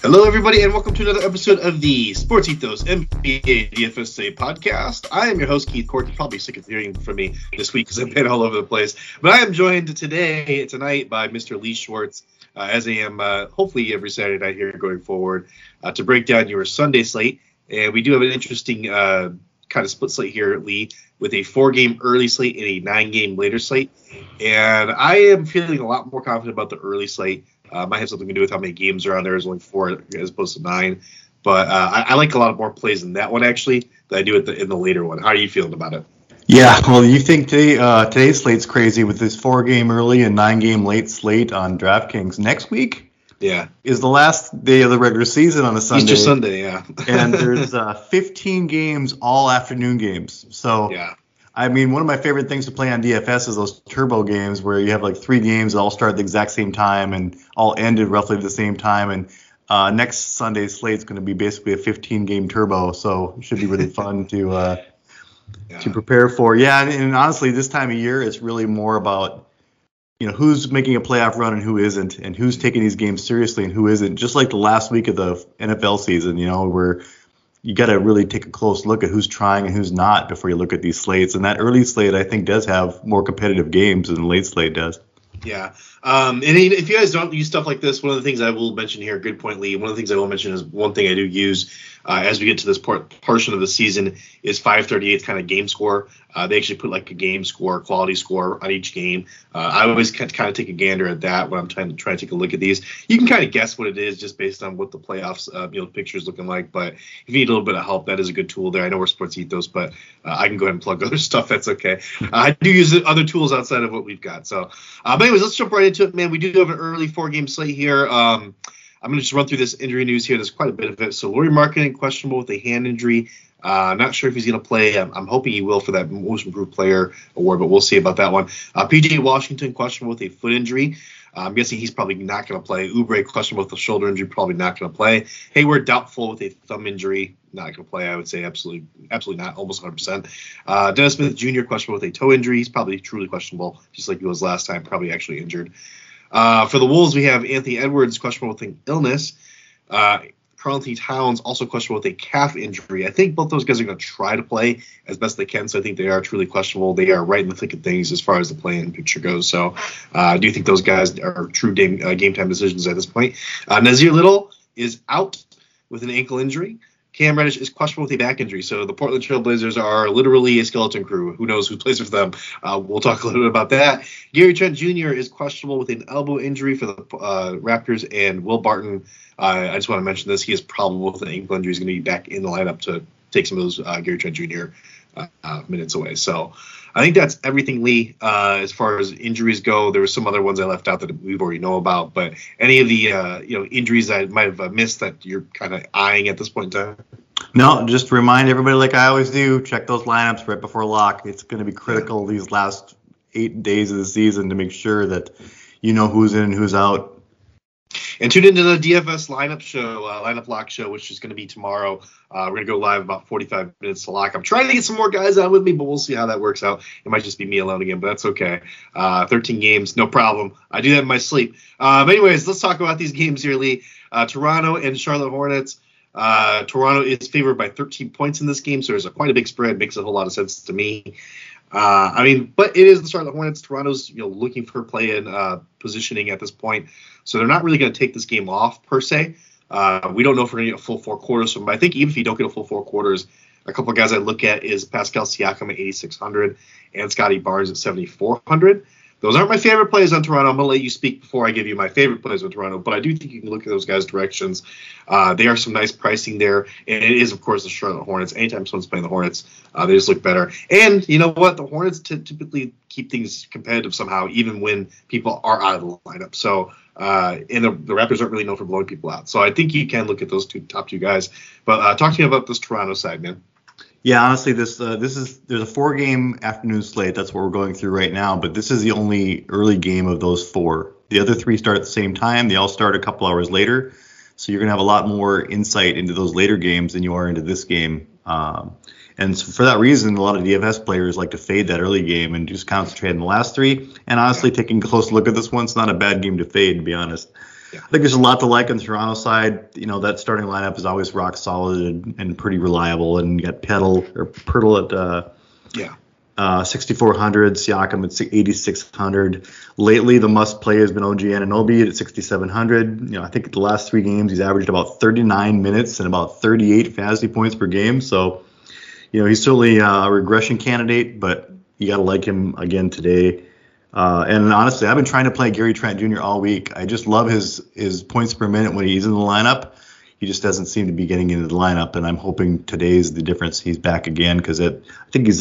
Hello, everybody, and welcome to another episode of the Sports Ethos NBA DFSA podcast. I am your host, Keith Court. You're probably sick of hearing from me this week because I've been all over the place. But I am joined tonight by Mr. Lee Schwartz, as I am hopefully every Saturday night here going forward, to break down your Sunday slate. And we do have an interesting kind of split slate here, Lee, with a 4-game early slate and a 9-game later slate. And I am feeling a lot more confident about the early slate. Might have something to do with how many games are on there. There's only 4 as opposed to 9. But I like a lot more plays in that one, actually, than I do in the later one. How are you feeling about it? Yeah, well, you think today's slate's crazy with this 4-game early and 9-game late slate on DraftKings. Next week is the last day of the regular season on a Sunday. Easter Sunday, yeah. And there's 15 games, all afternoon games. So, yeah. I mean, one of my favorite things to play on DFS is those turbo games where you have like 3 games that all start at the exact same time and all end at roughly the same time. And next Sunday's slate is going to be basically a 15-game turbo, so it should be really fun to prepare for. Yeah, and honestly, this time of year, it's really more about, who's making a playoff run and who isn't, and who's taking these games seriously and who isn't. Just like the last week of the NFL season, where you got to really take a close look at who's trying and who's not before you look at these slates. And that early slate, I think, does have more competitive games than the late slate does. Yeah. And if you guys don't use stuff like this, one of the things I will mention here, good point, Lee, one of the things I will mention is one thing I do use as we get to this portion of the season is 538 kind of game score. They actually put like a game score, quality score on each game. I always kind of take a gander at that when I'm trying to take a look at these. You can kind of guess what it is just based on what the playoffs picture is looking like. But if you need a little bit of help, that is a good tool there. I know we're Sports Ethos, but I can go ahead and plug other stuff. That's okay. I do use other tools outside of what we've got. So, but anyways, let's jump right into it, man. We do have an early 4-game slate here. I'm going to just run through this injury news here. There's quite a bit of it. So Lauri Markkanen questionable with a hand injury. Not sure if he's going to play. I'm hoping he will for that Most Improved Player award, but we'll see about that one. PJ Washington questionable with a foot injury. I'm guessing he's probably not going to play. Oubre questionable with a shoulder injury, probably not going to play. Hayward doubtful with a thumb injury, not going to play. I would say absolutely not, almost 100%. Dennis Smith Jr. questionable with a toe injury. He's probably truly questionable, just like he was last time, probably actually injured. For the Wolves, we have Anthony Edwards questionable with an illness. Karl-Anthony Towns also questionable with a calf injury. I think both those guys are going to try to play as best they can, so I think they are truly questionable. They are right in the thick of things as far as the play-in picture goes. So I do think those guys are true game time decisions at this point. Nazir Little is out with an ankle injury. Cam Reddish is questionable with a back injury. So the Portland Trail Blazers are literally a skeleton crew. Who knows who plays for them? We'll talk a little bit about that. Gary Trent Jr. is questionable with an elbow injury for the Raptors. And Will Barton, I just want to mention this. He is probable with an ankle injury. He's going to be back in the lineup to take some of those Gary Trent Jr. Minutes away. So I think that's everything, Lee, as far as injuries go. There were some other ones I left out that we've already know about, but any of the injuries I might have missed that you're kind of eyeing at this point in time? No, just remind everybody, like I always do, check those lineups right before lock. It's going to be critical these last 8 days of the season to make sure that you know who's in and who's out. And tune into the DFS lineup lock show, which is going to be tomorrow. We're going to go live about 45 minutes to lock. I'm trying to get some more guys on with me, but we'll see how that works out. It might just be me alone again, but that's okay. 13 games, no problem. I do that in my sleep. But anyways, let's talk about these games here, Lee. Toronto and Charlotte Hornets. Toronto is favored by 13 points in this game, so there's quite a big spread. Makes a whole lot of sense to me. But it is the Charlotte Hornets. Toronto's looking for play-in positioning at this point, so they're not really going to take this game off per se. We don't know if we're going to get a full 4 quarters from them. I think even if you don't get a full 4 quarters, a couple of guys I look at is Pascal Siakam at 8,600 and Scotty Barnes at 7,400. Those aren't my favorite plays on Toronto. I'm going to let you speak before I give you my favorite plays on Toronto, but I do think you can look at those guys' directions. They are some nice pricing there, and it is, of course, the Charlotte Hornets. Anytime someone's playing the Hornets, they just look better. And you know what? The Hornets typically keep things competitive somehow, even when people are out of the lineup. So, and the Raptors aren't really known for blowing people out. So I think you can look at those top two guys. But talk to me about this Toronto side, man. Yeah, honestly, there's a 4-game afternoon slate. That's what we're going through right now. But this is the only early game of those 4. The other 3 start at the same time. They all start a couple hours later. So you're going to have a lot more insight into those later games than you are into this game. And so for that reason, a lot of DFS players like to fade that early game and just concentrate on the last 3. And honestly, taking a close look at this one, it's not a bad game to fade, to be honest. I think there's a lot to like on the Toronto side. That starting lineup is always rock solid and pretty reliable. And you got Pirtle at 6,400, Siakam at 8,600. Lately, the must play has been OG Anunoby at 6,700. I think the last 3 games he's averaged about 39 minutes and about 38 fantasy points per game. So, he's certainly a regression candidate, but you got to like him again today. And honestly, I've been trying to play Gary Trent Jr. all week. I just love his points per minute when he's in the lineup. He just doesn't seem to be getting into the lineup, and I'm hoping today's the difference. He's back again because I think he's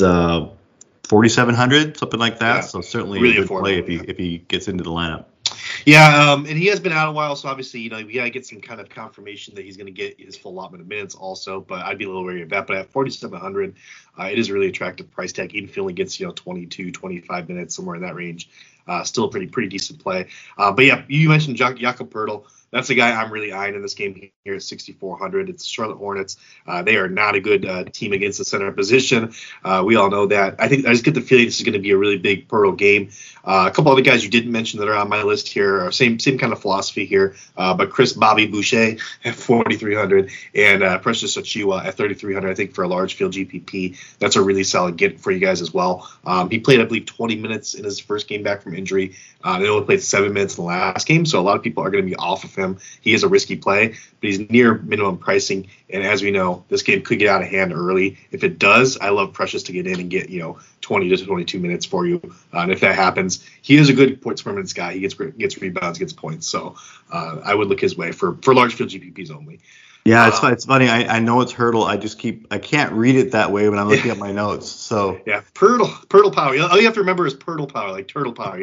4,700, something like that. Yeah, so certainly really a good play if he gets into the lineup. Yeah, and he has been out a while, so obviously, we got to get some kind of confirmation that he's going to get his full allotment of minutes also, but I'd be a little wary of that. But at 4,700, it is a really attractive price tag, even if he only gets, 22, 25 minutes, somewhere in that range. Still a pretty decent play. But yeah, you mentioned Jakob Poeltl. That's the guy I'm really eyeing in this game here at 6,400. It's Charlotte Hornets. They are not a good team against the center position. We all know that. I just get the feeling this is going to be a really big Poeltl game. A couple other guys you didn't mention that are on my list here are same kind of philosophy here. But Chris Bobby Boucher at 4,300 and Precious Achiuwa at 3,300. I think for a large field GPP, that's a really solid get for you guys as well. He played, I believe, 20 minutes in his first game back from injury. They only played 7 minutes in the last game, so a lot of people are going to be off of him. He is a risky play, but he's near minimum pricing. And as we know, this game could get out of hand early. If it does, I love Precious to get in and get 20 to 22 minutes for you. And if that happens, he is a good points per minutes guy. He gets rebounds, gets points. So I would look his way for large field GPPs only. Yeah, it's funny. I know it's Hurdle. I can't read it that way when I'm looking at my notes. So yeah, Poeltl power. All you have to remember is Poeltl power, like turtle power.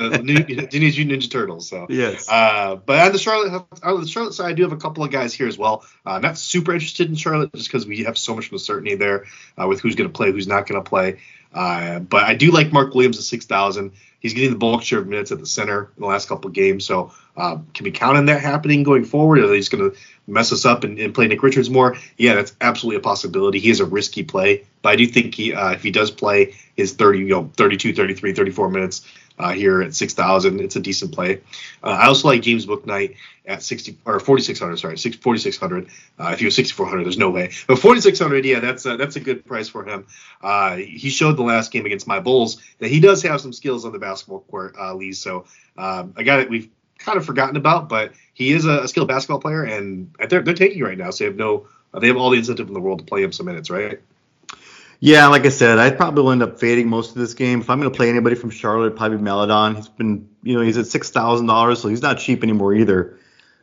Teenage Mutant Ninja Turtles. So yes. But on the Charlotte side, I do have a couple of guys here as well. Not super interested in Charlotte just because we have so much uncertainty there with who's going to play, who's not going to play. But I do like Mark Williams at 6,000. He's getting the bulk share of minutes at the center in the last couple of games. So can we count on that happening going forward? Are they just going to mess us up and play Nick Richards more? Yeah, that's absolutely a possibility. He is a risky play. But I do think if he does play his 32, 33, 34 minutes here at 6,000, it's a decent play. I also like James Bouknight at 4,600. Sorry, 4,600. If you have 6,400, there's no way. But 4,600, yeah, that's a good price for him. He showed the last game against my Bulls that he does have some skills on the basketball court, Lee. So a guy that we've kind of forgotten about, but he is a skilled basketball player, and they're taking right now. So they have all the incentive in the world to play him some minutes, right? Yeah, like I said, I probably will end up fading most of this game. If I'm going to play anybody from Charlotte, it'd probably Maledon. He's been, he's at $6,000, so he's not cheap anymore either.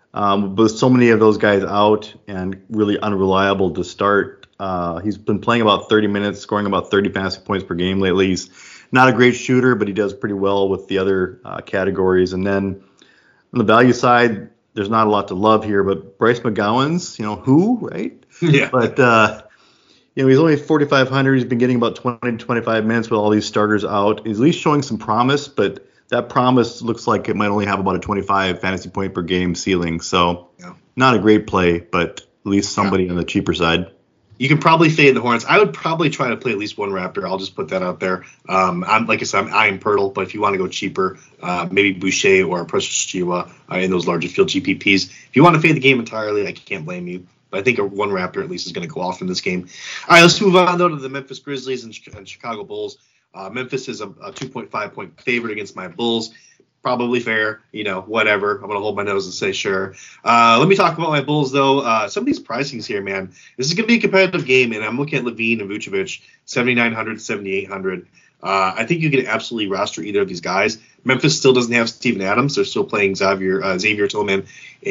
But so many of those guys out and really unreliable to start. He's been playing about 30 minutes, scoring about 30 fantasy points per game lately. He's not a great shooter, but he does pretty well with the other categories. And then on the value side, there's not a lot to love here, but Bryce McGowan's, right? Yeah. But he's only 4,500. He's been getting about 20 to 25 minutes with all these starters out. He's at least showing some promise, but that promise looks like it might only have about a 25 fantasy point per game ceiling. So not a great play, but at least somebody on the cheaper side. You can probably fade the Hornets. I would probably try to play at least one Raptor. I'll just put that out there. Like I said, I'm eyeing Poeltl, but if you want to go cheaper, maybe Boucher or Precious Achiuwa in those larger field GPPs. If you want to fade the game entirely, I can't blame you. But I think one Raptor at least is going to go off in this game. All right, let's move on, though, to the Memphis Grizzlies and Chicago Bulls. Memphis is a 2.5 point favorite against my Bulls. Probably fair, whatever. I'm going to hold my nose and say sure. Let me talk about my Bulls, though. Some of these pricings here, man. This is going to be a competitive game, and I'm looking at Levine and Vucevic, 7,900, 7,800. I think you can absolutely roster either of these guys. Memphis still doesn't have Steven Adams. They're still playing Xavier Tillman,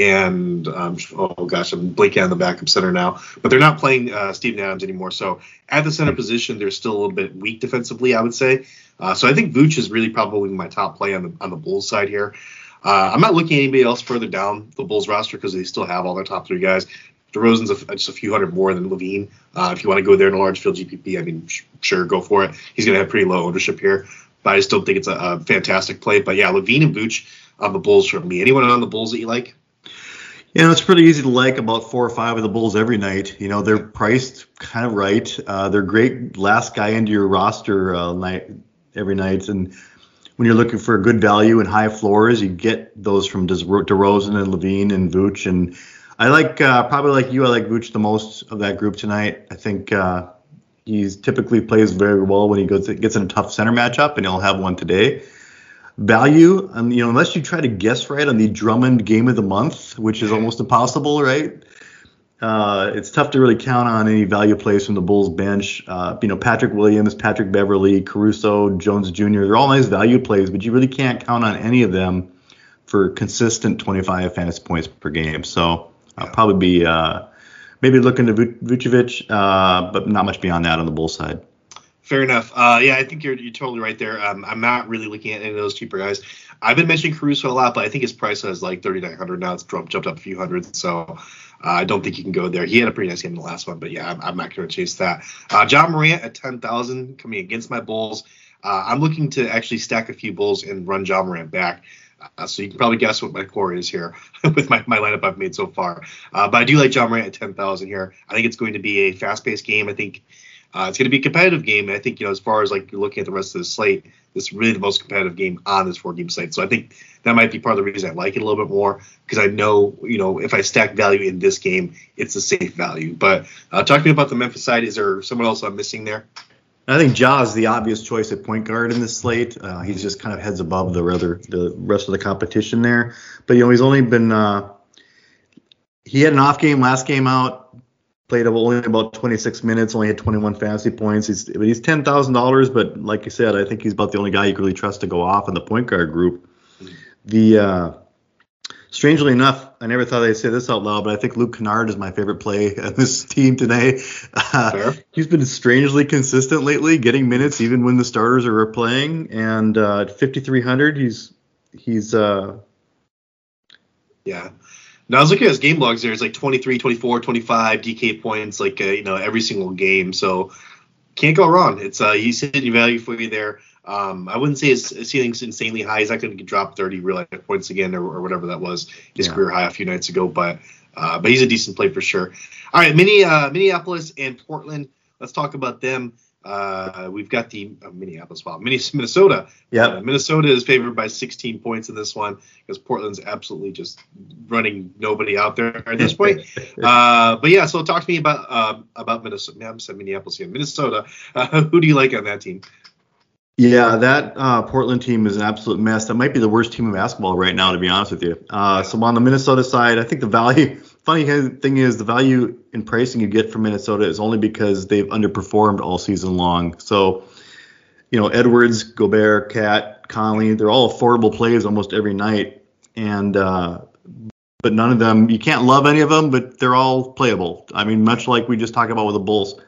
and I'm blanking on the backup center now. But they're not playing Steven Adams anymore. So at the center position, they're still a little bit weak defensively, I would say. So I think Vooch is really probably my top play on the Bulls side here. I'm not looking at anybody else further down the Bulls roster because they still have all their top three guys. DeRozan's just a few hundred more than Levine. If you want to go there in a large field GPP, I mean, sure, go for it. He's going to have pretty low ownership here, but I just don't think it's a fantastic play. But yeah, Levine and Vooch on the Bulls for me. Anyone on the Bulls that you like? It's pretty easy to like about 4 or 5 of the Bulls every night. They're priced kind of right. They're great last guy into your roster every night. And when you're looking for a good value and high floors, you get those from DeRozan and Levine and Vooch. And I like, probably like you, I like Vooch the most of that group tonight. I think he typically plays very well when he gets in a tough center matchup, and he'll have one today. Value, unless you try to guess right on the Drummond game of the month, which is almost impossible, right? It's tough to really count on any value plays from the Bulls bench. Patrick Williams, Patrick Beverly, Caruso, Jones Jr., they're all nice value plays, but you really can't count on any of them for consistent 25 fantasy points per game. So I'll probably be maybe looking to Vucevic, but not much beyond that on the Bulls side. Fair enough. I think you're totally right there. I'm not really looking at any of those cheaper guys. I've been mentioning Caruso a lot, but I think his price is like $3,900 now. It's jumped up a few hundred, so I don't think you can go there. He had a pretty nice game in the last one, but yeah, I'm not going to chase that. John Morant at 10,000 coming against my Bulls. I'm looking to actually stack a few Bulls and run John Morant back. So you can probably guess what my core is here with my lineup I've made so far. But I do like John Morant at 10,000 here. I think it's going to be a fast-paced game. I think it's going to be a competitive game. And I think, as far as like you're looking at the rest of the slate, this is really the most competitive game on this 4-game slate. So I think that might be part of the reason I like it a little bit more, because I know, if I stack value in this game, it's a safe value. But talk to me about the Memphis side. Is there someone else I'm missing there? I think Ja is the obvious choice at point guard in this slate. He's just kind of heads above the rest of the competition there. But, he's only been he had an off game last game out. Played only about 26 minutes, only had 21 fantasy points. He's $10,000, but like you said, I think he's about the only guy you can really trust to go off in the point guard group. Strangely enough, I never thought I'd say this out loud, but I think Luke Kennard is my favorite play on this team today. He's been strangely consistent lately, getting minutes even when the starters are playing. And at 5,300, he's yeah. Now, I was looking at his game logs there. It's like 23, 24, 25 DK points, like, every single game. So can't go wrong. It's he's hitting value for you there. I wouldn't say his ceiling's insanely high. He's not going to drop 30 real life points again or whatever that was, his career high a few nights ago. But he's a decent play for sure. All right, Minneapolis and Portland. Let's talk about them. We've got the Minnesota. Yeah. Minnesota is favored by 16 points in this one because Portland's absolutely just running nobody out there at this point. But yeah, so talk to me about Minnesota. I said Minneapolis here. Minnesota. Who do you like on that team? Yeah, that Portland team is an absolute mess. That might be the worst team in basketball right now, to be honest with you. So on the Minnesota side, I think the value. Funny thing is, the value in pricing you get from Minnesota is only because they've underperformed all season long. So, Edwards, Gobert, Cat, Conley, they're all affordable plays almost every night. And but none of them, you can't love any of them, but they're all playable. I mean, much like we just talked about with the Bulls.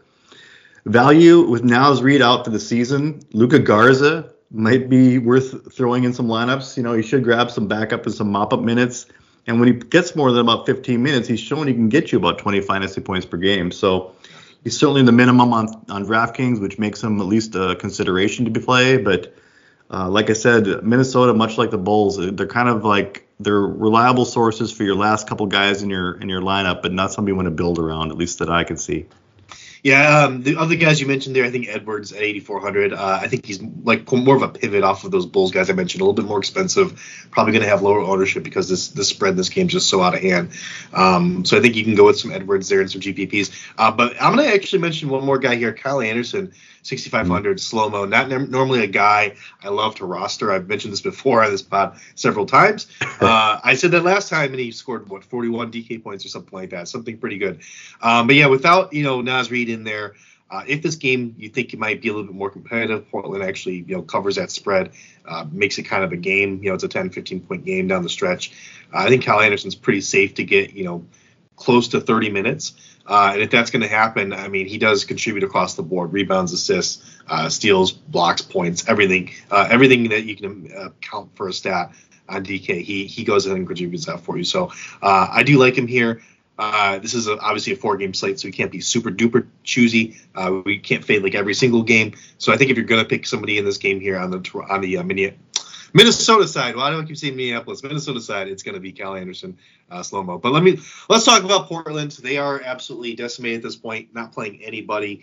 Value with Now's read out for the season, Luka Garza might be worth throwing in some lineups. He should grab some backup and some mop-up minutes. And when he gets more than about 15 minutes, he's shown he can get you about 20 fantasy points per game. So he's certainly the minimum on DraftKings, which makes him at least a consideration to be played. But like I said, Minnesota, much like the Bulls, they're kind of like they're reliable sources for your last couple guys in your lineup, but not somebody you want to build around, at least that I can see. Yeah, the other guys you mentioned there, I think Edwards at 8,400. I think he's like more of a pivot off of those Bulls guys I mentioned, a little bit more expensive, probably going to have lower ownership because this spread in this game is just so out of hand. So I think you can go with some Edwards there and some GPPs. But I'm going to actually mention one more guy here, Kyle Anderson, 6,500 slow-mo. Not normally a guy I love to roster. I've mentioned this before on this pod several times. I said that last time, and he scored, 41 DK points or something like that, something pretty good. But yeah, without, Naz Reid in there, if this game you think it might be a little bit more competitive, Portland actually, covers that spread, makes it kind of a game. It's a 10, 15-point game down the stretch. I think Kyle Anderson's pretty safe to get, close to 30 minutes. And if that's going to happen, I mean, he does contribute across the board: rebounds, assists, steals, blocks, points, everything that you can count for a stat on DK. He goes in and contributes that for you. So I do like him here. This is obviously a 4-game slate, so we can't be super duper choosy. We can't fade like every single game. So I think if you're going to pick somebody in this game here on the Minnesota side, why do I keep saying Minneapolis? Minnesota side, it's going to be Kyle Anderson, slow-mo. But let's talk about Portland. They are absolutely decimated at this point, not playing anybody.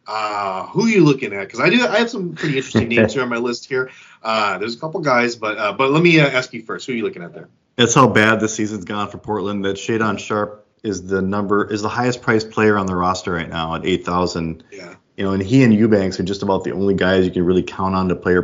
Who are you looking at? Because I have some pretty interesting names here on my list here. There's a couple guys, but let me ask you first. Who are you looking at there? That's how bad this season's gone for Portland. That Shadon Sharp is the highest priced player on the roster right now at 8,000. Yeah. And he and Eubanks are just about the only guys you can really count on to play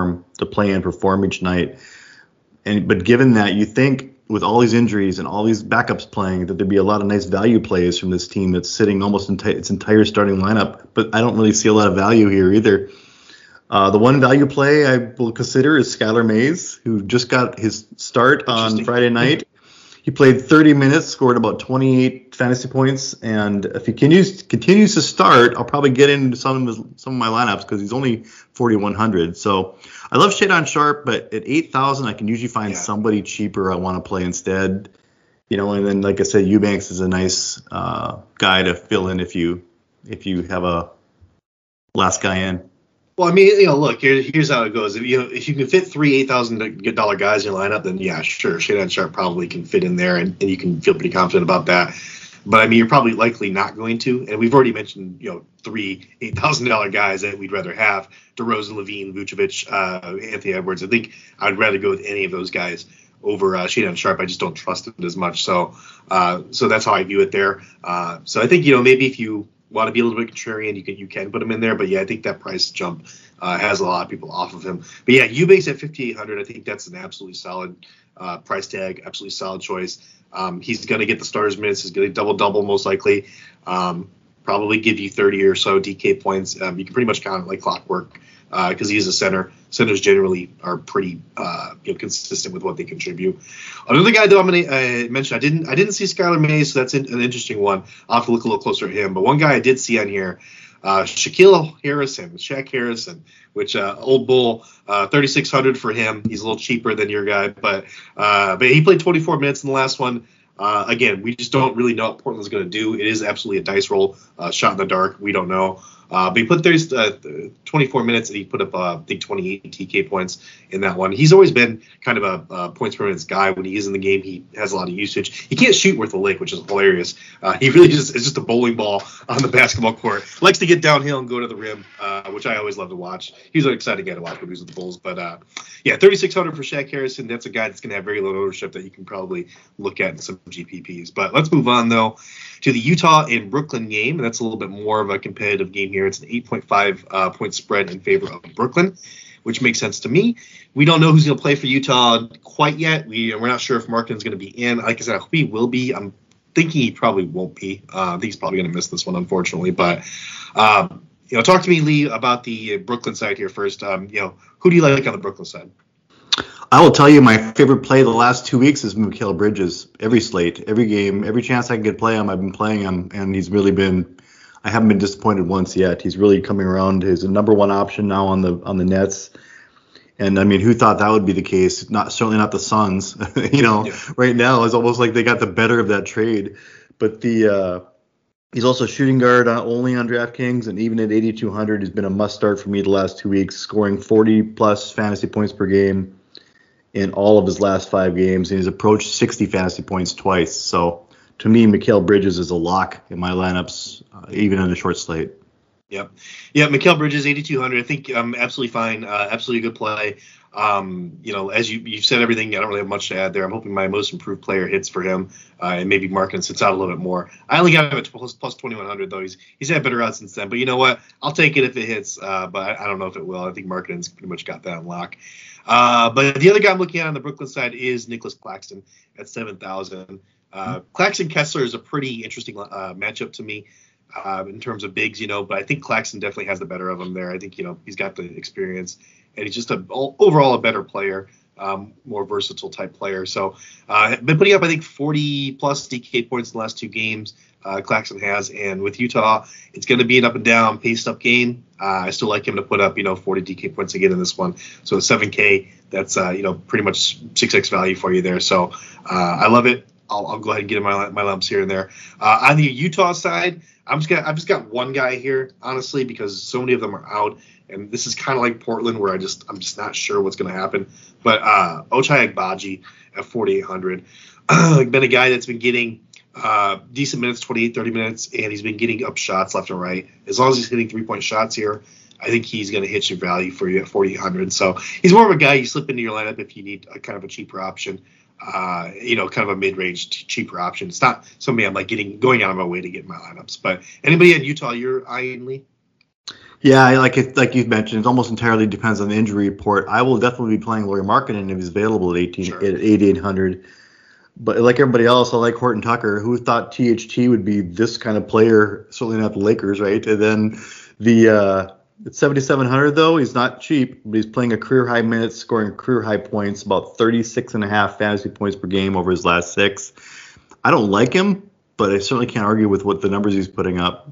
and perform each night. But given that, you think with all these injuries and all these backups playing that there'd be a lot of nice value plays from this team that's sitting almost its entire starting lineup. But I don't really see a lot of value here either. The one value play I will consider is Skylar Mays, who just got his start on Friday night. He played 30 minutes, scored about 28 fantasy points, and if he continues to start, I'll probably get into some of my lineups because he's only 4,100. So I love Shadon Sharp, but at 8,000, I can usually find somebody cheaper I want to play instead. And then like I said, Eubanks is a nice guy to fill in if you have a last guy in. Well, I mean, look, here's how it goes. If you can fit three $8,000 guys in your lineup, then yeah, sure, Shadon Sharp probably can fit in there, and you can feel pretty confident about that. But I mean, you're probably likely not going to. And we've already mentioned, three $8,000 guys that we'd rather have: DeRozan, Levine, Vucevic, Anthony Edwards. I think I'd rather go with any of those guys over Shadon Sharp. I just don't trust it as much. So that's how I view it there. So I think maybe if you want to be a little bit contrarian, you can put him in there, but yeah, I think that price jump has a lot of people off of him. But yeah, Eubanks at 5,800, I think that's an absolutely solid price tag, absolutely solid choice. He's going to get the starters minutes. He's going to double most likely. Probably give you 30 or so DK points. You can pretty much count it like clockwork because he's a center. Centers generally are pretty consistent with what they contribute. Another guy though I'm going to mention, I didn't see Skylar Mays, so that's an interesting one. I'll have to look a little closer at him. But one guy I did see on here, Shaq Harrison, which old bull, 3,600 for him. He's a little cheaper than your guy, but he played 24 minutes in the last one. Again, we just don't really know what Portland's going to do. It is absolutely a dice roll, shot in the dark. We don't know. But he put 24 minutes and he put up, I think, 28 TK points in that one. He's always been kind of a points per minutes guy. When he is in the game, he has a lot of usage. He can't shoot worth a lick, which is hilarious. He really is just a bowling ball on the basketball court. Likes to get downhill and go to the rim, which I always love to watch. He's an exciting guy to watch when he's with the Bulls. But, 3,600 for Shaq Harrison. That's a guy that's going to have very low ownership that you can probably look at in some GPPs. But let's move on, though, to the Utah and Brooklyn game. And that's a little bit more of a competitive game here. It's an 8.5 point spread in favor of Brooklyn, which makes sense to me. We don't know who's going to play for Utah quite yet. We're not sure if Markkanen's going to be in. Like I said, I hope he will be. I'm thinking he probably won't be. I think he's probably going to miss this one, unfortunately. But, talk to me, Lee, about the Brooklyn side here first. Who do you like on the Brooklyn side? I will tell you my favorite play the last 2 weeks is Mikal Bridges. Every slate, every game, every chance I can get play him, I've been playing him, and he's really been – I haven't been disappointed once yet. He's really coming around. He's a number one option now on the Nets. And, I mean, who thought that would be the case? Certainly not the Suns. Right now it's almost like they got the better of that trade. But he's also shooting guard only on DraftKings, and even at 8,200, he's been a must-start for me the last 2 weeks, scoring 40-plus fantasy points per game in all of his last 5 games, and he's approached 60 fantasy points twice. So to me, Mikal Bridges is a lock in my lineups, even in a short slate. Yep. Yeah, Mikal Bridges, 8,200. I think absolutely fine. Absolutely good play. As you've said everything, I don't really have much to add there. I'm hoping my most improved player hits for him, and maybe Markkanen sits out a little bit more. I only got him at plus 2,100, though. He's had better odds since then. But you know what? I'll take it if it hits, but I don't know if it will. I think Markkanen's pretty much got that on lock. But the other guy I'm looking at on the Brooklyn side is Nicholas Claxton at 7,000. Claxton Kessler is a pretty interesting matchup to me in terms of bigs, but I think Claxton definitely has the better of him there. I think, he's got the experience, and he's just overall a better player, more versatile type player. So been putting up, I think, 40-plus DK points in the last 2 games. Claxton has, and with Utah, it's going to be an up and down, paced up game. I still like him to put up, 40 DK points again in this one. So at 7K, that's pretty much 6x value for you there. So I love it. I'll go ahead and get in my lumps here and there. On the Utah side, I've just got one guy here, honestly, because so many of them are out, and this is kind of like Portland, where I'm just not sure what's going to happen. But Ochai Agbaji at 4,800, been a guy that's been getting Decent minutes, 28, 30 minutes, and he's been getting up shots left and right. As long as he's hitting 3-point shots here, I think he's going to hit your value for you at 4,800. So he's more of a guy you slip into your lineup if you need a kind of a cheaper option. Kind of a mid-range cheaper option. It's not somebody I'm like going out of my way to get in my lineups. But anybody in Utah you're eyeing, Lee? Yeah, like you mentioned, it almost entirely depends on the injury report. I will definitely be playing Lauri Markkanen if he's available at 8,800. But like everybody else, I like Horton Tucker. Who thought THT would be this kind of player? Certainly not the Lakers, right? And then at 7,700 though, he's not cheap, but he's playing a career high minutes, scoring career high points, about 36.5 fantasy points per game over his last 6. I don't like him, but I certainly can't argue with what the numbers he's putting up.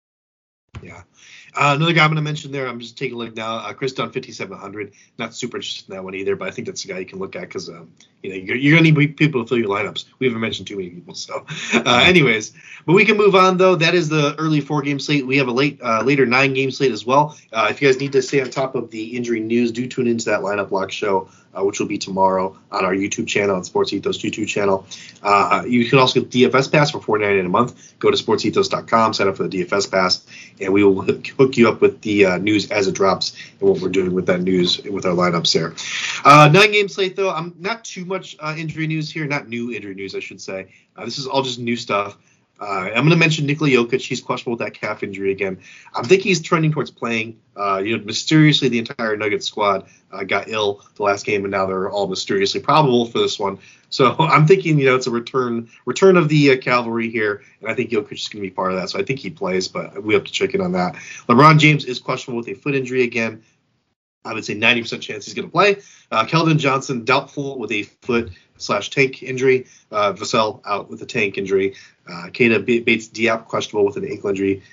Yeah. Another guy I'm going to mention there, I'm just taking a look now, Chris Dunn, 5,700. Not super interested in that one either, but I think that's a guy you can look at because you're going to need people to fill your lineups. We haven't mentioned too many people, so anyways. But we can move on though. That is the early 4-game slate. We have a later 9-game slate as well. If you guys need to stay on top of the injury news, do tune into that lineup lock show, which will be tomorrow on our YouTube channel, on Sports Ethos YouTube channel. You can also get DFS Pass for $4.99 a month. Go to sportsethos.com, sign up for the DFS Pass, and we will hook you up with the news as it drops and what we're doing with that news with our lineups there. 9-game slate, though. I'm not too much injury news here. Not new injury news, I should say. This is all just new stuff. I'm going to mention Nikola Jokic. He's questionable with that calf injury again. I'm thinking he's trending towards playing. Mysteriously, the entire Nuggets squad got ill the last game, and now they're all mysteriously probable for this one. So I'm thinking, it's a return of the cavalry here, and I think Jokic is going to be part of that. So I think he plays, but we have to check in on that. LeBron James is questionable with a foot injury again. I would say 90% chance he's going to play. Keldon Johnson, doubtful with a foot/tank injury. Vassell out with a tank injury. Keita Bates-Diop questionable with an ankle injury.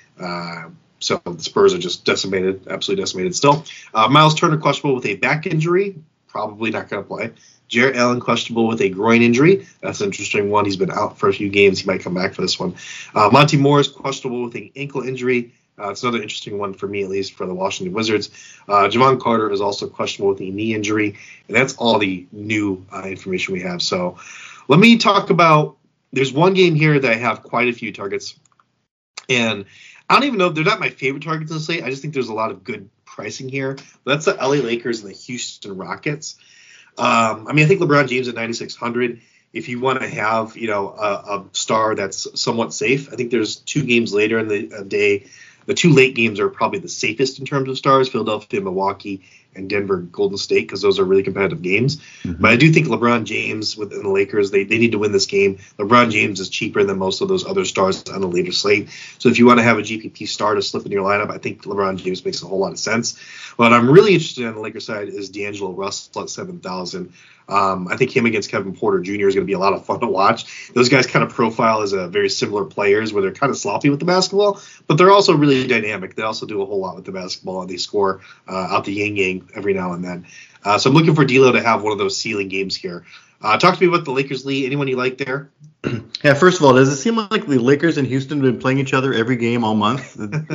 So the Spurs are just absolutely decimated still. Miles Turner questionable with a back injury. Probably not going to play. Jarrett Allen questionable with a groin injury. That's an interesting one. He's been out for a few games. He might come back for this one. Monty Morris questionable with an ankle injury. It's another interesting one for me, at least, for the Washington Wizards. Javon Carter is also questionable with a knee injury. And that's all the new information we have. So let me talk about – there's one game here that I have quite a few targets. And I don't even know – they're not my favorite targets in the slate. I just think there's a lot of good pricing here. But that's the LA Lakers and the Houston Rockets. I think LeBron James at 9,600. If you want to have, a star that's somewhat safe, I think there's 2 games later in the day. The 2 late games are probably the safest in terms of stars, Philadelphia, Milwaukee, and Denver, Golden State, because those are really competitive games. Mm-hmm. But I do think LeBron James within the Lakers, they need to win this game. LeBron James is cheaper than most of those other stars on the later slate. So if you want to have a GPP star to slip in your lineup, I think LeBron James makes a whole lot of sense. What I'm really interested in on the Lakers side is D'Angelo Russell at 7,000. I think him against Kevin Porter Jr. is going to be a lot of fun to watch. Those guys kind of profile as very similar players where they're kind of sloppy with the basketball, but they're also really dynamic. They also do a whole lot with the basketball, and they score out the yin-yang every now and then. So I'm looking for D'Lo to have one of those ceiling games here. Talk to me about the Lakers, Lee. Anyone you like there? Yeah, first of all, does it seem like the Lakers and Houston have been playing each other every game all month?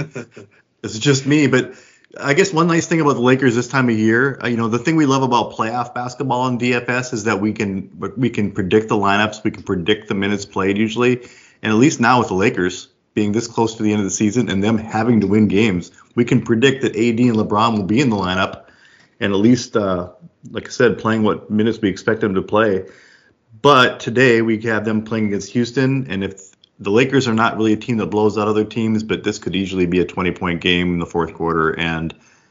It's just me, but I guess one nice thing about the Lakers this time of year, the thing we love about playoff basketball in DFS is that we can predict the lineups, we can predict the minutes played usually, and at least now with the Lakers being this close to the end of the season and them having to win games, we can predict that AD and LeBron will be in the lineup, and at least, like I said, playing what minutes we expect them to play. But today we have them playing against Houston, and if the Lakers are not really a team that blows out other teams, but this could easily be a 20-point game in the fourth quarter. And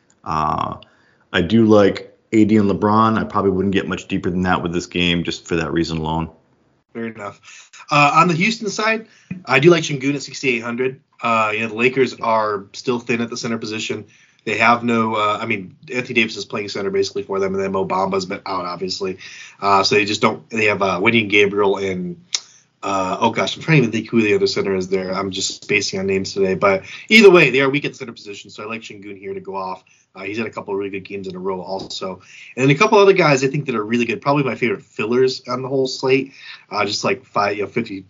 I do like AD and LeBron. I probably wouldn't get much deeper than that with this game just for that reason alone. Fair enough. On the Houston side, I do like Şengün at 6,800. The Lakers are still thin at the center position. They have no Anthony Davis is playing center basically for them, and then Mo Bamba's been out, obviously. So they just don't – they have Wendy and Gabriel and I'm trying to even think who the other center is there. I'm just spacing on names today. But either way, they are weak at center position, so I like Şengün here to go off. He's had a couple of really good games in a row also. And a couple other guys I think that are really good, probably my favorite fillers on the whole slate, just like 500,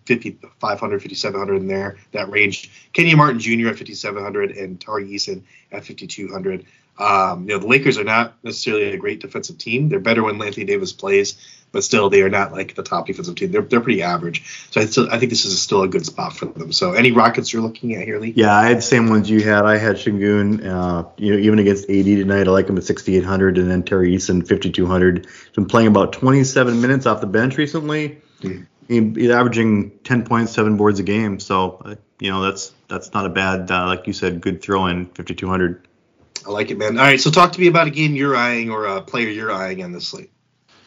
5,700 in there, that range. Kenyon Martin Jr. at 5,700 and Tari Eason at 5,200. The Lakers are not necessarily a great defensive team. They're better when Anthony Davis plays, but still they are not like the top defensive team. They're pretty average. So I think this is still a good spot for them. So any Rockets you're looking at here, Lee? Yeah, I had the same ones you had. I had Şengün, even against AD tonight. I like him at 6,800, and then Terry Eason 5,200. He's been playing about 27 minutes off the bench recently. He's averaging 10.7 boards a game. So that's not a bad, like you said, good throw in 5,200. I like it, man. All right, so talk to me about a game you're eyeing or a player you're eyeing on this slate.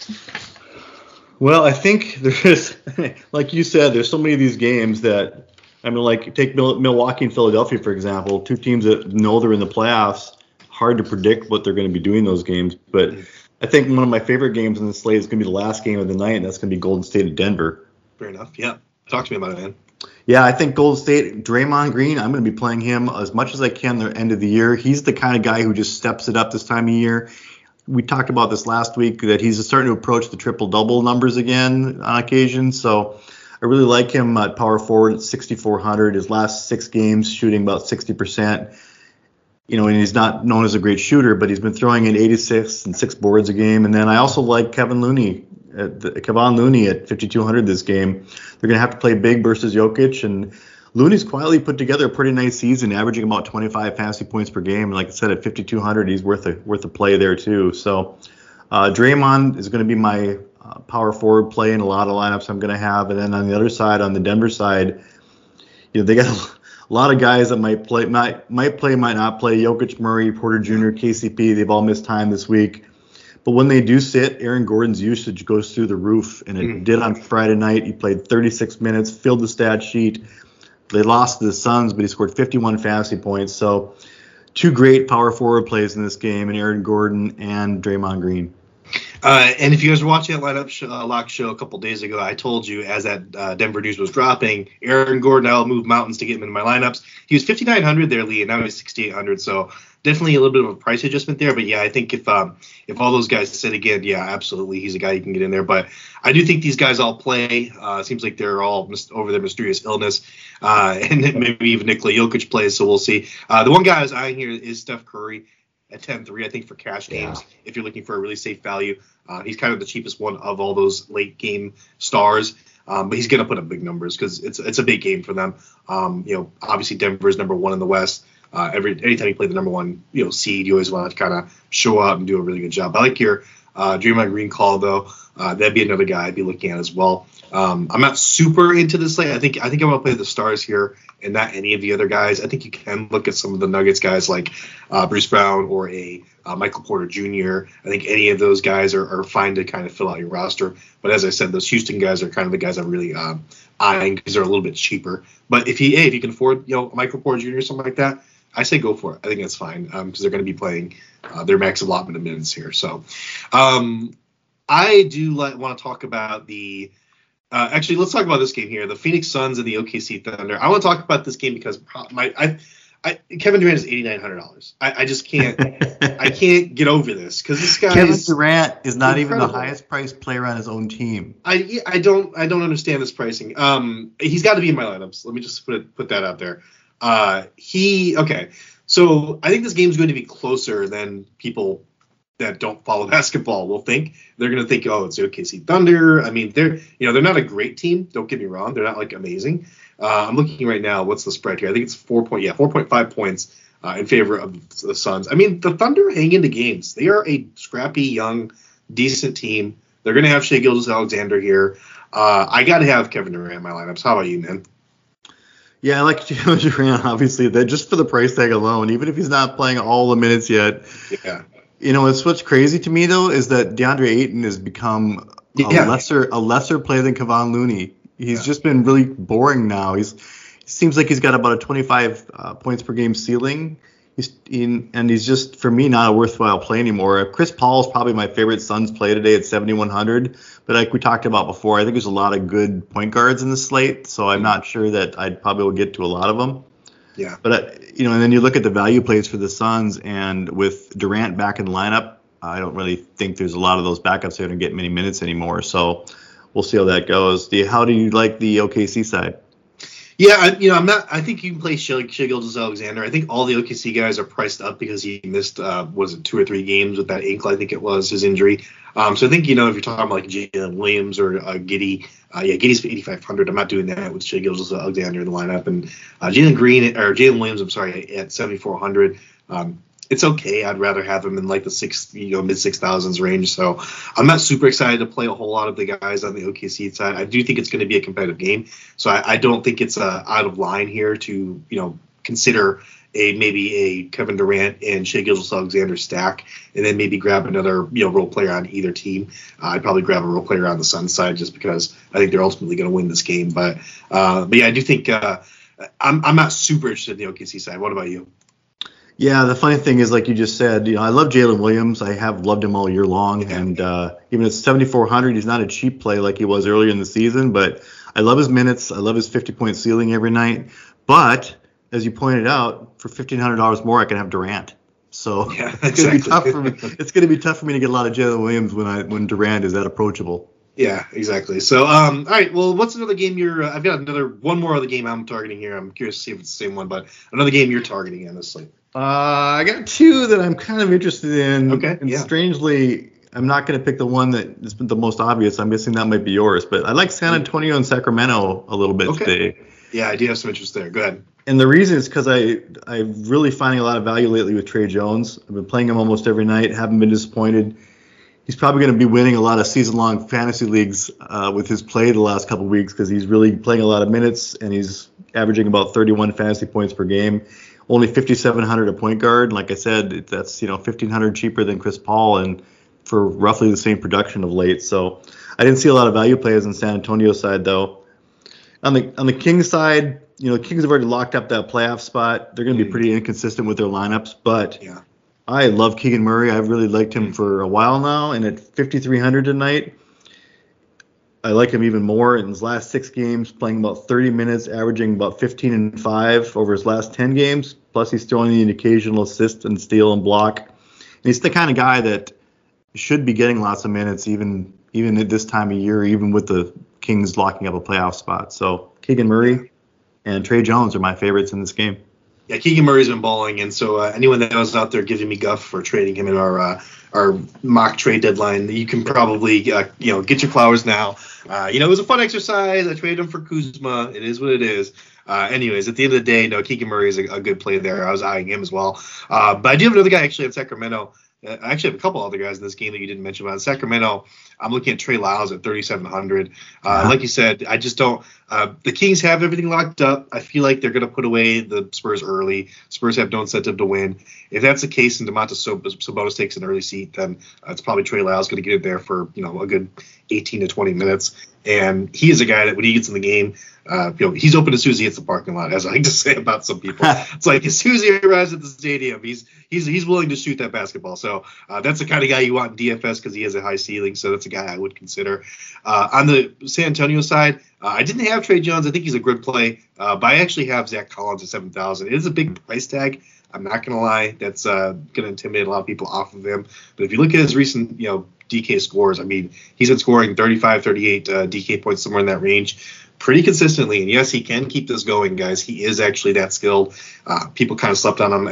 Well, I think there's, like you said, there's so many of these games that, like take Milwaukee and Philadelphia, for example, two teams that know they're in the playoffs. Hard to predict what they're going to be doing in those games. But I think one of my favorite games in the slate is going to be the last game of the night, and that's going to be Golden State at Denver. Fair enough. Yeah. Talk to me about it, man. Yeah, I think Golden State, Draymond Green, I'm going to be playing him as much as I can the end of the year. He's the kind of guy who just steps it up this time of year. We talked about this last week that he's starting to approach the triple-double numbers again on occasion. So I really like him at power forward at 6,400. His last 6 games shooting about 60%. And he's not known as a great shooter, but he's been throwing in 86 and 6 boards a game. And then I also like Kevon Looney at 5,200 this game. They're going to have to play big versus Jokic, and Looney's quietly put together a pretty nice season, averaging about 25 fantasy points per game. And like I said, at 5,200, he's worth a play there too. So Draymond is going to be my power forward play in a lot of lineups I'm going to have. And then on the other side, on the Denver side, they got a lot of guys that might play, might not play. Jokic, Murray, Porter Jr., KCP, they've all missed time this week. But when they do sit, Aaron Gordon's usage goes through the roof, and it did on Friday night. He played 36 minutes, filled the stat sheet. They lost to the Suns, but he scored 51 fantasy points. So 2 great power forward plays in this game, and Aaron Gordon and Draymond Green. And if you guys were watching that lineup lock show a couple days ago, I told you as that Denver news was dropping, Aaron Gordon, I'll move mountains to get him into my lineups. He was 5,900 there, Lee, and now he's 6,800. So definitely a little bit of a price adjustment there. But yeah, I think if all those guys sit again, yeah, absolutely, he's a guy you can get in there. But I do think these guys all play. Seems like they're all over their mysterious illness, and maybe even Nikola Jokic plays. So we'll see. The one guy I was eyeing here is Steph Curry at 10-3, I think, for cash games. If you're looking for a really safe value, he's kind of the cheapest one of all those late game stars. But he's going to put up big numbers because it's a big game for them. Obviously Denver is number 1 in the West. Anytime you play the number 1 seed, you always want to kind of show out and do a really good job. I like your Draymond Green call though. That'd be another guy I'd be looking at as well. I'm not super into this slate. I think I'm gonna play the stars here and not any of the other guys. I think you can look at some of the Nuggets guys like Bruce Brown or a Michael Porter Jr. I think any of those guys are fine to kind of fill out your roster. But as I said, those Houston guys are kind of the guys I'm really eyeing because they're a little bit cheaper. But if you can afford Michael Porter Jr. or something like that, I say go for it. I think that's fine because they're going to be playing their max allotment of minutes here. So I do want to talk about the actually, let's talk about this game here, the Phoenix Suns and the OKC Thunder. I want to talk about this game because Kevin Durant is $8,900. I just can't I can't get over this because this guy Kevin Durant is not even the highest priced player on his own team. I don't understand this pricing. He's got to be in my lineups. Let me just put that out there. So I think this game's going to be closer than people that don't follow basketball will think. They're going to think, oh, it's the OKC Thunder. I mean, they're not a great team. Don't get me wrong. They're not like amazing. I'm looking right now. What's the spread here? I think it's 4.5 points in favor of the Suns. I mean, the Thunder hang into games. They are a scrappy, young, decent team. They're going to have Shai Gilgeous-Alexander here. I got to have Kevin Durant in my lineups. How about you, man? Yeah, I like Kevin Durant, obviously, that just for the price tag alone, even if he's not playing all the minutes yet. Yeah. It's what's crazy to me though is that DeAndre Ayton has become a lesser player than Kevon Looney. He's just been really boring now. He seems like he's got about a 25 points per game ceiling. He's just, for me, not a worthwhile play anymore. Chris Paul is probably my favorite Suns play today at 7,100. But like we talked about before, I think there's a lot of good point guards in the slate, so I'm not sure that I'd probably will get to a lot of them. Yeah. But, and then you look at the value plays for the Suns, and with Durant back in the lineup, I don't really think there's a lot of those backups that are going to get many minutes anymore. So we'll see how that goes. How do you like the OKC side? Yeah, I'm not. I think you can play Shai Gilgeous-Alexander. I think all the OKC guys are priced up because he missed, was it 2 or 3 games with that ankle? I think it was his injury. So I think if you're talking about like Jalen Williams or Giddey, Giddey's for 8,500. I'm not doing that with Shai Gilgeous-Alexander in the lineup, and Jalen Williams. I'm sorry, at 7,400. It's okay. I'd rather have him in like the mid 6,000s range. So I'm not super excited to play a whole lot of the guys on the OKC side. I do think it's going to be a competitive game. So I don't think it's out of line here to, consider maybe a Kevin Durant and Shai Gilgeous-Alexander stack, and then maybe grab another, role player on either team. I'd probably grab a role player on the Suns side just because I think they're ultimately going to win this game. But yeah, I do think I'm not super interested in the OKC side. What about you? Yeah, the funny thing is, like you just said, I love Jalen Williams. I have loved him all year long, and even at 7,400, he's not a cheap play like he was earlier in the season. But I love his minutes. I love his 50-point ceiling every night. But as you pointed out, for $1,500 more, I can have Durant. So yeah, it's going to be tough for me. It's going to be tough for me to get a lot of Jalen Williams when Durant is that approachable. Yeah, exactly. So, all right. Well, what's another game I've got one more other game I'm targeting here. I'm curious to see if it's the same one, but another game you're targeting on this slate. I got 2 that I'm kind of interested in. Okay. And strangely, I'm not going to pick the one that is the most obvious. I'm guessing that might be yours, but I like San Antonio and Sacramento a little bit today. Yeah, I do have some interest there. Go ahead. And the reason is because I'm really finding a lot of value lately with Trey Jones. I've been playing him almost every night. Haven't been disappointed. He's probably going to be winning a lot of season-long fantasy leagues with his play the last couple of weeks because he's really playing a lot of minutes and he's averaging about 31 fantasy points per game. Only 5,700 a point guard. Like I said, that's 1,500 cheaper than Chris Paul and for roughly the same production of late. So I didn't see a lot of value players on San Antonio side though. On the Kings side, Kings have already locked up that playoff spot. They're going to be pretty inconsistent with their lineups, but yeah. I love Keegan Murray. I've really liked him for a while now, and at 5,300 tonight, I like him even more. In his last 6 games, playing about 30 minutes, averaging about 15 and 5 over his last 10 games. Plus, he's throwing in an occasional assist and steal and block. And he's the kind of guy that should be getting lots of minutes, even at this time of year, even with the Kings locking up a playoff spot. So Keegan Murray and Trey Jones are my favorites in this game. Yeah, Keegan Murray's been balling, and so anyone that was out there giving me guff for trading him in our mock trade deadline, you can probably get your flowers now. It was a fun exercise. I traded him for Kuzma. It is what it is. Anyways, at the end of the day, no, Keegan Murray is a good play there. I was eyeing him as well. But I do have another guy actually in Sacramento. I actually have a couple other guys in this game that you didn't mention about. Sacramento, I'm looking at Trey Lyles at 3,700. Like you said, I just don't. The Kings have everything locked up. I feel like they're going to put away the Spurs early. Spurs have no incentive to win. If that's the case and Domantas Sabonis takes an early seat, then it's probably Trey Lyles going to get it there for a good 18 to 20 minutes. And he is a guy that when he gets in the game, he's open as soon as he hits the parking lot, as I like to say about some people. It's like as soon as he arrives at the stadium, he's willing to shoot that basketball. So that's the kind of guy you want in DFS because he has a high ceiling. So that's a guy I would consider. On the San Antonio side, I didn't have Trey Jones. I think he's a good play, but I actually have Zach Collins at 7,000. It is a big price tag. I'm not going to lie. That's going to intimidate a lot of people off of him. But if you look at his recent, DK scores, I mean, he's been scoring 35, 38 DK points, somewhere in that range, pretty consistently. And yes, he can keep this going, guys. He is actually that skilled. People kind of slept on him.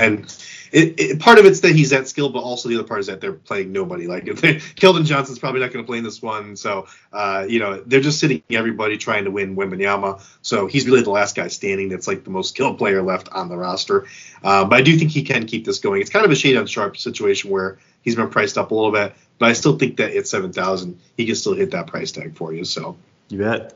And part of it's that he's that skilled, but also the other part is that they're playing nobody. Like Keldon Johnson's probably not going to play in this one. So, they're just sitting everybody trying to win Wembanyama. So he's really the last guy standing that's like the most skilled player left on the roster. But I do think he can keep this going. It's kind of a shade on Sharp situation where he's been priced up a little bit, but I still think that at 7,000, he can still hit that price tag for you. So you bet.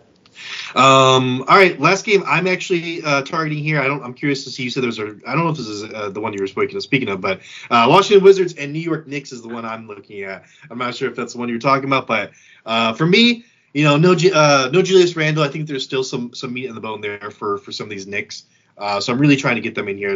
All right, last game I'm actually targeting here. I'm curious to see. You said I don't know if this is the one you were speaking of, but Washington Wizards and New York Knicks is the one I'm looking at. I'm not sure if that's the one you're talking about, but for me, no Julius Randle. I think there's still some meat in the bone there for some of these Knicks. So I'm really trying to get them in here.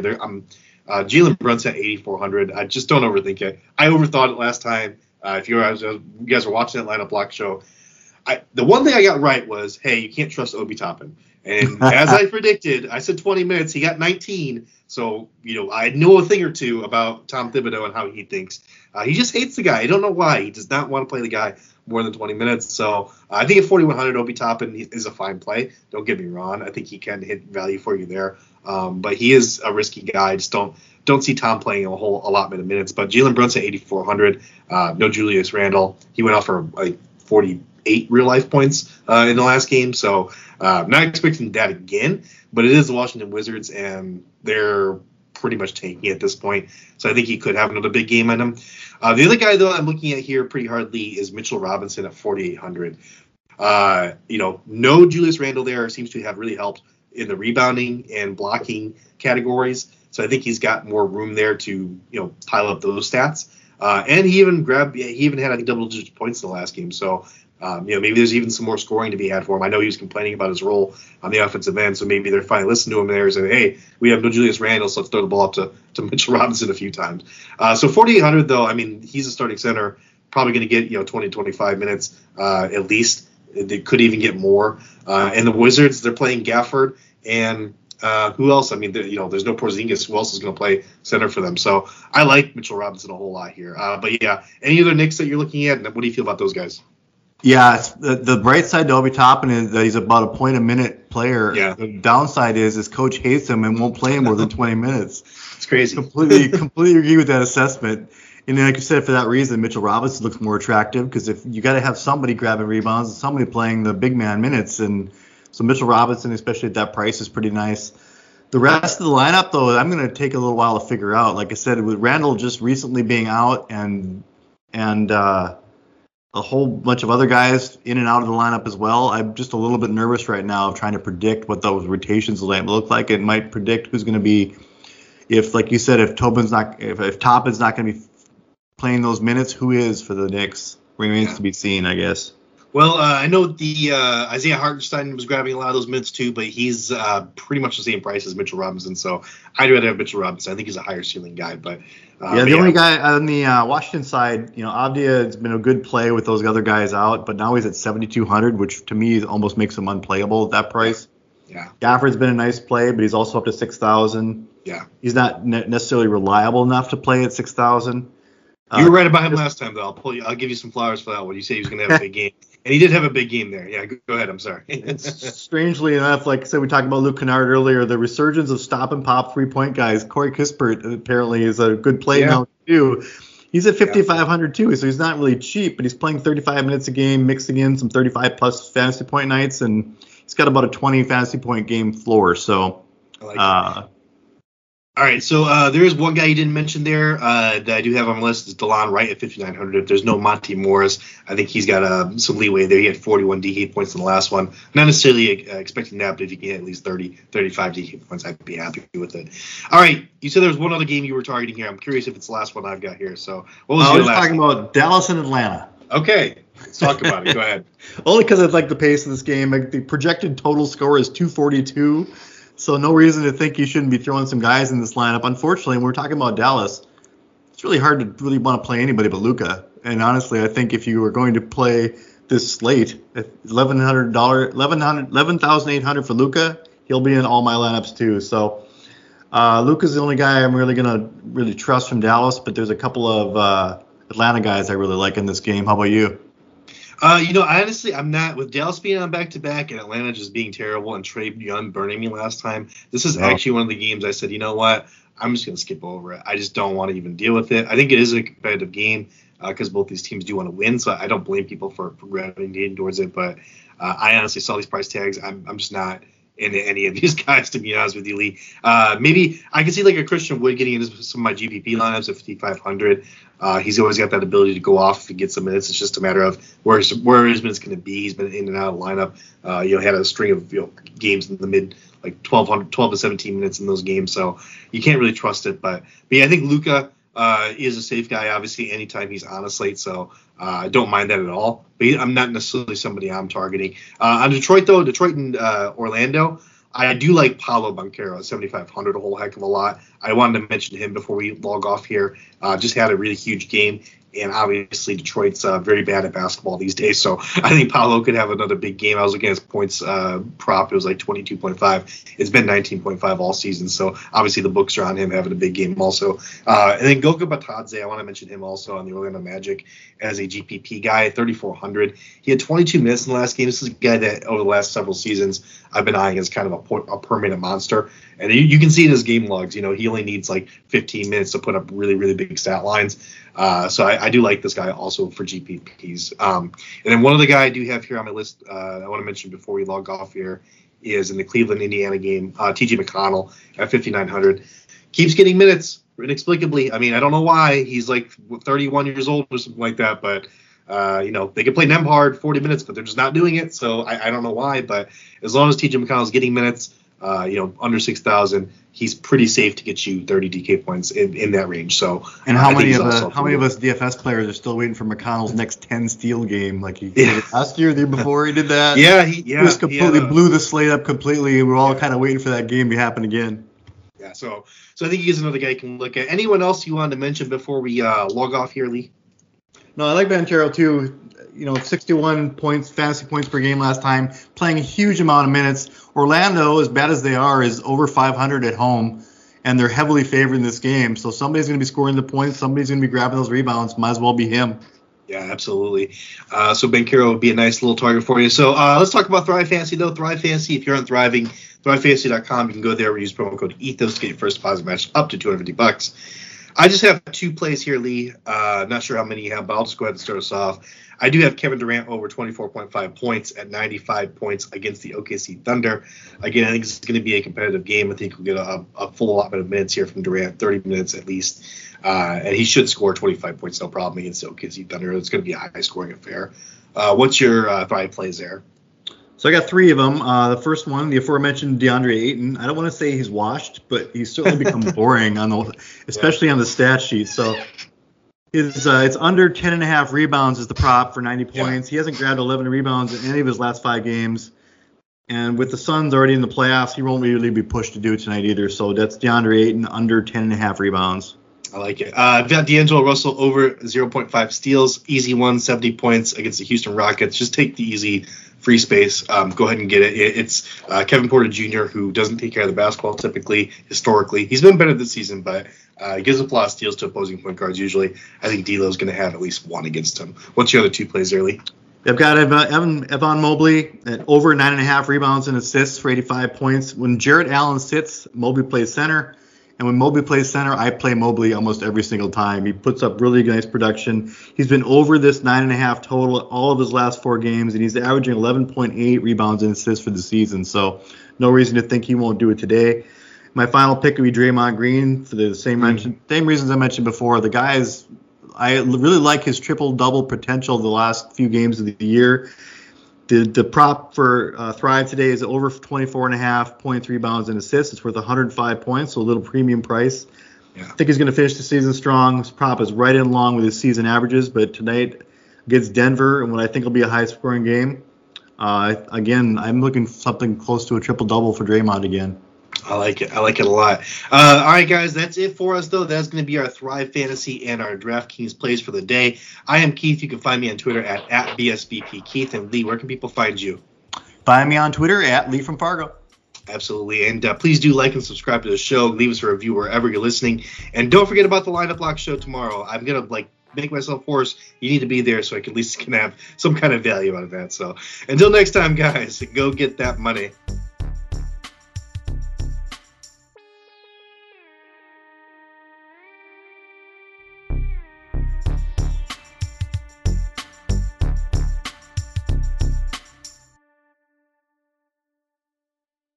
Jalen Brunson at 8,400. I just don't overthink it. I overthought it last time. If you guys were watching that lineup block show, the one thing I got right was, hey, you can't trust Obi Toppin. And as I predicted, I said 20 minutes. He got 19. So, I know a thing or two about Tom Thibodeau and how he thinks. He just hates the guy. I don't know why. He does not want to play the guy more than 20 minutes. So I think at 4,100, Obi Toppin is a fine play. Don't get me wrong. I think he can hit value for you there. But he is a risky guy. I just don't see Tom playing a whole allotment of minutes. But Jalen Brunson, 8,400. No Julius Randle. He went off for like 48 real life points in the last game. So not expecting that again. But it is the Washington Wizards, and they're pretty much tanking at this point. So I think he could have another big game on him. The other guy, though, I'm looking at here pretty hardly is Mitchell Robinson at 4,800. No Julius Randle there seems to have really helped in the rebounding and blocking categories. So I think he's got more room there to, pile up those stats. And he even had, I think, double-digit points in the last game. So, maybe there's even some more scoring to be had for him. I know he was complaining about his role on the offensive end, so maybe they're finally listening to him there and saying, hey, we have no Julius Randle, so let's throw the ball up to Mitchell Robinson a few times. So 4,800, though, he's a starting center, probably going to get, 20, 25 minutes at least. They could even get more. And the Wizards, they're playing Gafford and who else? There's no Porzingis. Who else is going to play center for them? So I like Mitchell Robinson a whole lot here. But yeah, any other Knicks that you're looking at? And what do you feel about those guys? Yeah, the bright side to Obi Toppin is that he's about a point a minute player. Yeah. The downside is his coach hates him and won't play him more than 20 minutes. It's crazy. Completely agree with that assessment. And then, like you said, for that reason, Mitchell Robinson looks more attractive because if you got to have somebody grabbing rebounds and somebody playing the big man minutes, and so Mitchell Robinson, especially at that price, is pretty nice. The rest of the lineup, though, I'm going to take a little while to figure out. Like I said, with Randall just recently being out and a whole bunch of other guys in and out of the lineup as well, I'm just a little bit nervous right now of trying to predict what those rotations will look like. It might predict who's going to be, if, like you said, if Toppin's not going to be playing those minutes, who is for the Knicks remains to be seen, I guess. Well, I know the Isaiah Hartenstein was grabbing a lot of those minutes too, but he's pretty much the same price as Mitchell Robinson, so I'd rather have Mitchell Robinson. I think he's a higher ceiling guy. But the only guy on the Washington side, Avdia has been a good play with those other guys out, but now he's at 7,200, which to me almost makes him unplayable at that price. Yeah. Gafford's been a nice play, but he's also up to 6,000. Yeah. He's not necessarily reliable enough to play at 6,000. You were right about him last time, though. I'll give you some flowers for that one. You say he was going to have a big game. And he did have a big game there. Yeah, go ahead. I'm sorry. Strangely enough, like I said, we talked about Luke Kennard earlier, the resurgence of stop and pop 3-point guys. Corey Kispert apparently is a good play now, too. He's at 5,500, too, so he's not really cheap, but he's playing 35 minutes a game, mixing in some 35-plus fantasy point nights, and he's got about a 20 fantasy point game floor. So, I like all right, so there is one guy you didn't mention there that I do have on my list is DeLon Wright at 5,900. If there's no Monty Morris, I think he's got some leeway there. He had 41 DK points in the last one. Not necessarily expecting that, but if you can get at least 30, 35 DK points, I'd be happy with it. All right, you said there was one other game you were targeting here. I'm curious if it's the last one I've got here. So what was your last? I was talking about Dallas and Atlanta. Okay, let's talk about it. Go ahead. Only because I like the pace of this game. Like, the projected total score is 242. So no reason to think you shouldn't be throwing some guys in this lineup. Unfortunately, when we're talking about Dallas, it's really hard to really want to play anybody but Luka. And honestly, I think if you were going to play this slate at $11,800 for Luka, he'll be in all my lineups too. So Luka's the only guy I'm really going to trust from Dallas, but there's a couple of Atlanta guys I really like in this game. How about you? Honestly, I'm not, with Dallas being on back-to-back and Atlanta just being terrible and Trae Young burning me last time. This is actually one of the games I said, you know what, I'm just going to skip over it. I just don't want to even deal with it. I think it is a competitive game because both these teams do want to win, so I don't blame people for gravitating towards it. But I honestly saw these price tags. I'm just not into any of these guys, to be honest with you, Lee. Maybe I can see like a Christian Wood getting into some of my GPP lineups at 5,500. He's always got that ability to go off if he gets some minutes. It's just a matter of where his minutes going to be. He's been in and out of the lineup. Had a string of games in the mid, like 12 to 17 minutes in those games. So you can't really trust it. But yeah, I think Luka is a safe guy, obviously, anytime he's on a slate. So I don't mind that at all. But I'm not necessarily somebody I'm targeting. On Detroit, though, and Orlando, I do like Paolo Banchero at 7,500 a whole heck of a lot. I wanted to mention him before we log off here. Just had a really huge game And obviously Detroit's very bad at basketball these days. So I think Paolo could have another big game. I was looking at his points prop. It was like 22.5. It's been 19.5 all season. So obviously the books are on him having a big game also. And then Goga Batadze, I want to mention him also on the Orlando Magic as a GPP guy, 3,400. He had 22 minutes in the last game. This is a guy that over the last several seasons I've been eyeing as kind of a permanent monster. And you can see in his game logs, he only needs like 15 minutes to put up really, really big stat lines. So I do like this guy also for GPPs. And then one other guy I do have here on my list I want to mention before we log off here is in the Cleveland-Indiana game, T.J. McConnell at 5,900. Keeps getting minutes inexplicably. I mean, I don't know why. He's like 31 years old or something like that, but they can play Nembhard 40 minutes, but they're just not doing it. So I don't know why, but as long as T.J. McConnell's getting minutes, under 6,000, he's pretty safe to get you 30 DK points in that range. So, and how many of us DFS players are still waiting for McConnell's next 10 steal game? Like he did last year, the year before he did that. He just completely blew the slate up completely, and we're all kind of waiting for that game to happen again. Yeah, so I think he's another guy you can look at. Anyone else you wanted to mention before we log off here, Lee? No, I like Banchero too. 61 points, fantasy points per game last time, playing a huge amount of minutes. Orlando, as bad as they are, is over 500 at home, and they're heavily favored in this game. So somebody's going to be scoring the points, somebody's going to be grabbing those rebounds. Might as well be him. Yeah, absolutely. So Banchero would be a nice little target for you. So let's talk about Thrive Fantasy, though. Thrive Fantasy, if you're on Thriving, ThriveFantasy.com, you can go there, use promo code ETHOS, get your first deposit match up to $250. I just have 2 plays here, Lee. Not sure how many you have, but I'll just go ahead and start us off. I do have Kevin Durant over 24.5 points at 95 points against the OKC Thunder. Again, I think it's going to be a competitive game. I think we'll get a full allotment of minutes here from Durant, 30 minutes at least. And he should score 25 points, no problem, against the OKC Thunder. It's going to be a high-scoring affair. What's your Thrive plays there? So I got 3 of them. The first one, the aforementioned DeAndre Ayton. I don't want to say he's washed, but he's certainly become boring especially on the stat sheet. So it's under 10.5 rebounds is the prop for 90 points. He hasn't grabbed 11 rebounds in any of his last 5 games. And with the Suns already in the playoffs, he won't really be pushed to do it tonight either. So that's DeAndre Ayton under 10.5 rebounds. I like it. I've got D'Angelo Russell over 0.5 steals, easy one, 70 points against the Houston Rockets. Just take the easy free space. Go ahead and get it. It's Kevin Porter Jr., who doesn't take care of the basketball typically, historically. He's been better this season, but he gives up a lot of steals to opposing point guards usually. I think D'Lo's going to have at least one against him. What's your other 2 plays, early? I've got Evan Mobley at over 9.5 rebounds and assists for 85 points. When Jarrett Allen sits, Mobley plays center. And when Mobley plays center, I play Mobley almost every single time. He puts up really nice production. He's been over this 9.5 total all of his last 4 games, and he's averaging 11.8 rebounds and assists for the season. So no reason to think he won't do it today. My final pick would be Draymond Green for the same reasons I mentioned before. The guy I really like his triple-double potential the last few games of the year. The prop for Thrive today is over 24.5 points, rebounds, and assists. It's worth 105 points, so a little premium price. Yeah. I think he's going to finish the season strong. His prop is right in along with his season averages, but tonight against Denver, and what I think will be a high-scoring game, again, I'm looking something close to a triple-double for Draymond again. I like it. I like it a lot. All right, guys, that's it for us, though. That's going to be our Thrive Fantasy and our DraftKings plays for the day. I am Keith. You can find me on Twitter at BSVPKeith. And Lee, where can people find you? Find me on Twitter at Lee from Fargo. Absolutely. And please do like and subscribe to the show. Leave us a review wherever you're listening. And don't forget about the Lineup Lock show tomorrow. I'm going to, make myself hoarse. You need to be there so I can at least have some kind of value out of that. So until next time, guys, go get that money.